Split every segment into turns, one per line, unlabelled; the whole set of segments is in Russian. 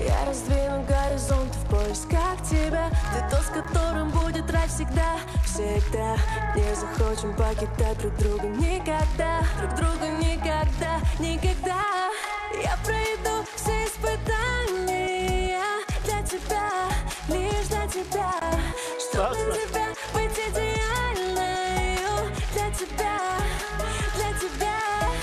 Я раздвину горизонт в поисках тебя. Ты тот, с которым будет рай всегда, всегда. Не захочем покидать друг друга никогда, друг друга никогда, никогда. Я пройду все испытания для тебя, лишь для тебя, чтобы для тебя быть идеальной. Для тебя, для тебя.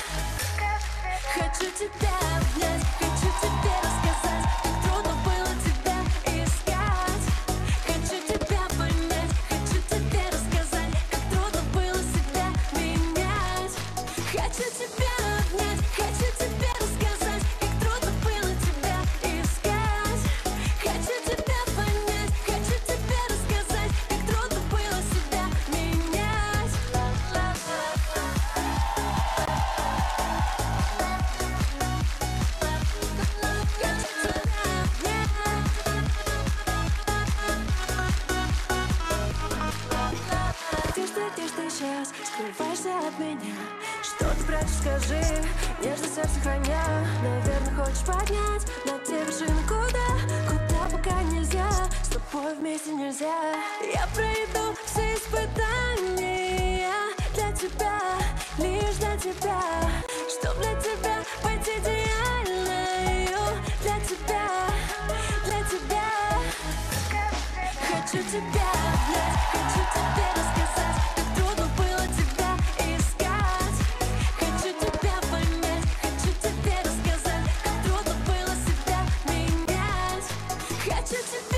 Хочу тебя обнять, хочу тебе рассказать, как трудно было тебя искать. Хочу тебя понять, хочу тебе рассказать, как трудно было себя менять. Хочу тебя обнять, хочу тебе рассказать, как трудно было тебя искать. Хочу тебя понять, хочу тебе рассказать, как трудно было себя менять. Где ж ты сейчас скрываешься от меня? Что ты прячешь, скажи, нежно сердце храня. Наверное, хочешь поднять на те вершины, куда пока нельзя. С тобой вместе нельзя. Я пройду все испытания для тебя, лишь для тебя, чтоб для тебя быть идеальной. Для тебя, для тебя. Хочу тебя обнять, хочу тебе рассказать, как трудно было тебя искать. Хочу тебя понять, хочу тебе рассказать, как трудно было себя менять. Хочу тебя